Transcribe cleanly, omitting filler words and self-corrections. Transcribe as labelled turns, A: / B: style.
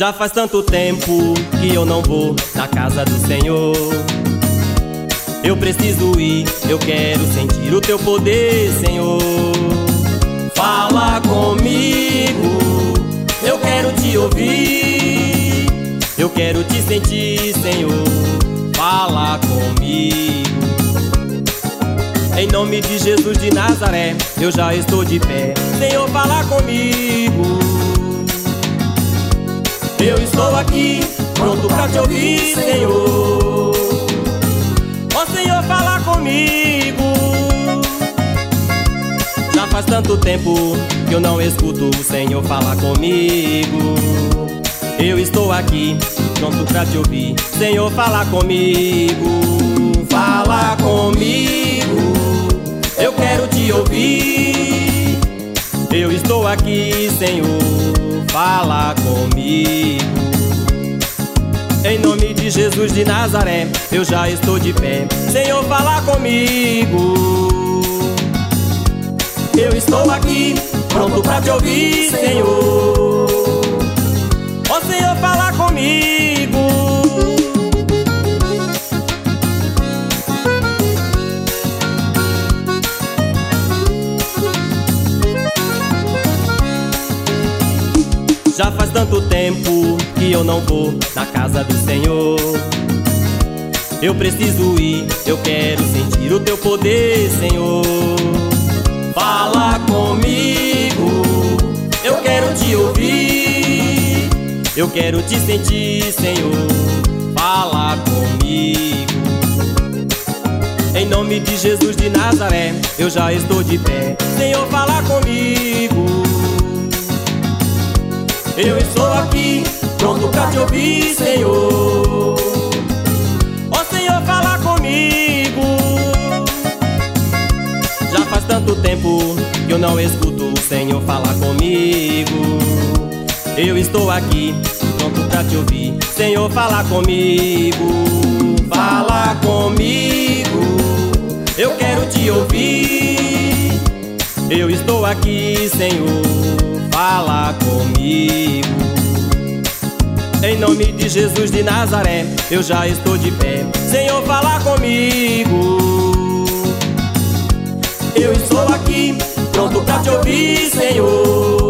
A: Já faz tanto tempo que eu não vou na casa do Senhor. Eu preciso ir, eu quero sentir o teu poder, Senhor. Fala comigo, eu quero te ouvir, eu quero te sentir, Senhor. Fala comigo. Em nome de Jesus de Nazaré, eu já estou de pé. Senhor, fala comigo. Eu estou aqui, pronto pra te ouvir, Senhor. Ó Senhor, fala comigo. Já faz tanto tempo que eu não escuto o Senhor falar comigo. Eu estou aqui, pronto pra te ouvir, Senhor, fala comigo. Fala comigo, eu quero te ouvir. Eu estou aqui, Senhor, fala comigo. Em nome de Jesus de Nazaré, eu já estou de pé. Senhor, fala comigo. Eu estou aqui, pronto pra te ouvir, Senhor. Ó Senhor, fala comigo. Já faz tanto tempo que eu não vou na casa do Senhor. Eu preciso ir, eu quero sentir o teu poder, Senhor. Fala comigo, eu quero te ouvir, eu quero te sentir, Senhor. Fala comigo. Em nome de Jesus de Nazaré, eu já estou de pé. Senhor, fala comigo. Eu estou aqui, pronto pra te ouvir, Senhor. Ó Senhor, fala comigo. Já faz tanto tempo que eu não escuto o Senhor falar comigo. Eu estou aqui, pronto pra te ouvir, Senhor, fala comigo. Fala comigo, eu quero te ouvir. Eu estou aqui, Senhor, fala comigo. Em nome de Jesus de Nazaré, eu já estou de pé. Senhor, fala comigo. Eu estou aqui, pronto pra te ouvir, Senhor.